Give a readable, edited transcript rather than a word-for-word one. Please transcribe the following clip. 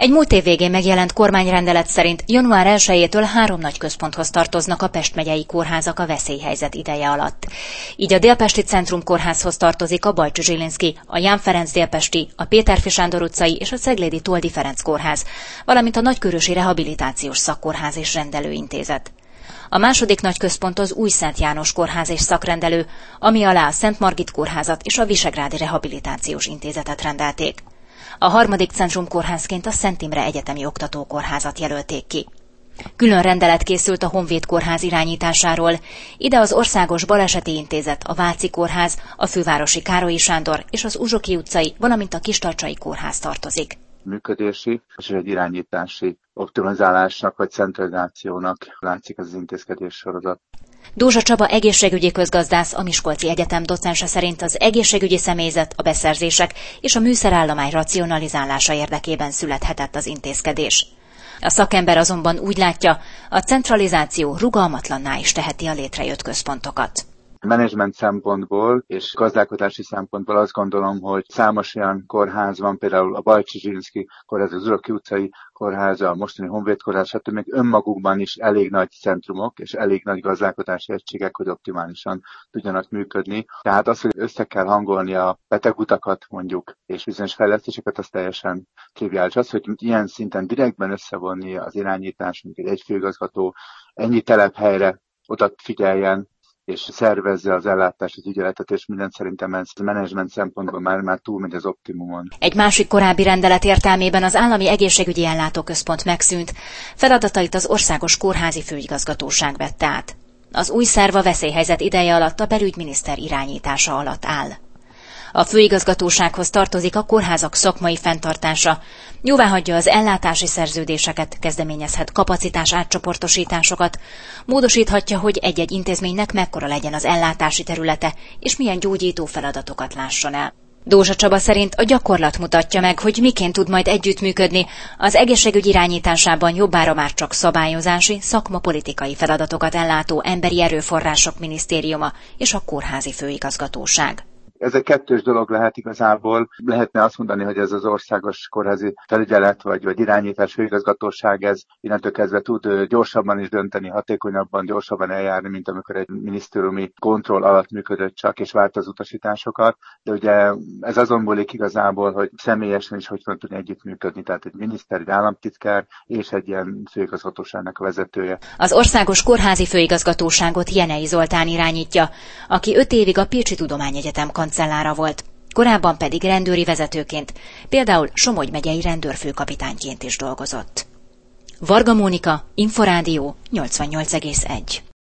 Egy múlt év végén megjelent kormányrendelet szerint január 1-től 3 nagy központhoz tartoznak a Pest megyei kórházak a veszélyhelyzet ideje alatt. Így a Délpesti Centrum Kórházhoz tartozik a Bajcsy Zsilinszky, a Ján Ferenc Délpesti, a Péterfi Sándor utcai és a Ceglédi Toldy Ferenc kórház, valamint a Nagykőrösi Rehabilitációs Szakkórház és Rendelőintézet. A második nagy központ az Új Szent János Kórház és Szakrendelő, ami alá a Szent Margit Kórházat és a Visegrádi Rehabilitációs Intézetet rendelték. A harmadik centrumkórházként a Szent Imre Egyetemi Oktatókórházat jelölték ki. Külön rendelet készült a Honvéd Kórház irányításáról, ide az Országos Baleseti Intézet, a Váci Kórház, a Fővárosi Károlyi Sándor és az Uzsoki utcai, valamint a Kistarcsai Kórház tartozik. Működési és egy irányítási optimalizálásnak vagy centralizációnak látszik ez az intézkedés sorozat. Dózsa Csaba egészségügyi közgazdász, a Miskolci Egyetem docense szerint az egészségügyi személyzet, a beszerzések és a műszerállomány racionalizálása érdekében születhetett az intézkedés. A szakember azonban úgy látja, a centralizáció rugalmatlanná is teheti a létrejött központokat. Menedzsment szempontból és gazdálkodási szempontból azt gondolom, hogy számos olyan kórház van, például a Bajcsy Zsilinszky kórház, az Uzsoki utcai kórház, a mostani Honvéd kórház, stb. Még önmagukban is elég nagy centrumok és elég nagy gazdálkodási egységek, hogy optimálisan tudjanak működni. Tehát az, hogy össze kell hangolni a betegutakat mondjuk, és bizonyos fejlesztéseket, az teljesen triviális. Az, hogy ilyen szinten direktben összevonni az irányítás, mint egy főigazgató ennyi telephelyre oda figyeljen, és szervezze az ellátást, az ügyeletet, és mindent szerintem ez a menedzsment szempontból már túlmegy az optimumon. Egy másik korábbi rendelet értelmében az Állami Egészségügyi Ellátóközpont megszűnt, feladatait az Országos Kórházi Főigazgatóság vette át. Az új szerv a veszélyhelyzet ideje alatt a belügyminiszter irányítása alatt áll. A főigazgatósághoz tartozik a kórházak szakmai fenntartása, jóváhagyja az ellátási szerződéseket, kezdeményezhet kapacitás átcsoportosításokat, módosíthatja, hogy egy-egy intézménynek mekkora legyen az ellátási területe, és milyen gyógyító feladatokat lásson el. Dózsa Csaba szerint a gyakorlat mutatja meg, hogy miként tud majd együttműködni az egészségügy irányításában jobbára már csak szabályozási, szakmapolitikai feladatokat ellátó Emberi Erőforrások Minisztériuma és a Kórházi Főigazgatóság. Ez egy kettős dolog lehet igazából. Lehetne azt mondani, hogy ez az országos kórházi felügyelet vagy irányítás főigazgatóság, ez innentől kezdve tud gyorsabban is dönteni, hatékonyabban, gyorsabban eljárni, mint amikor egy minisztériumi kontroll alatt működött csak, és várt az utasításokat. De ugye ez azon múlik igazából, hogy személyesen is hogy tudni együttműködni, tehát egy miniszter, egy államtitkár és egy ilyen főigazgatóságnak a vezetője. Az Országos Kórházi Főigazgatóságot Jenei Zoltán irányítja, aki 5 évig a Pécsi Tudományegyetem kancellára volt, korábban pedig rendőri vezetőként, például Somogy megyei rendőrfőkapitányként is dolgozott. Varga Mónika, Inforádió 88,1.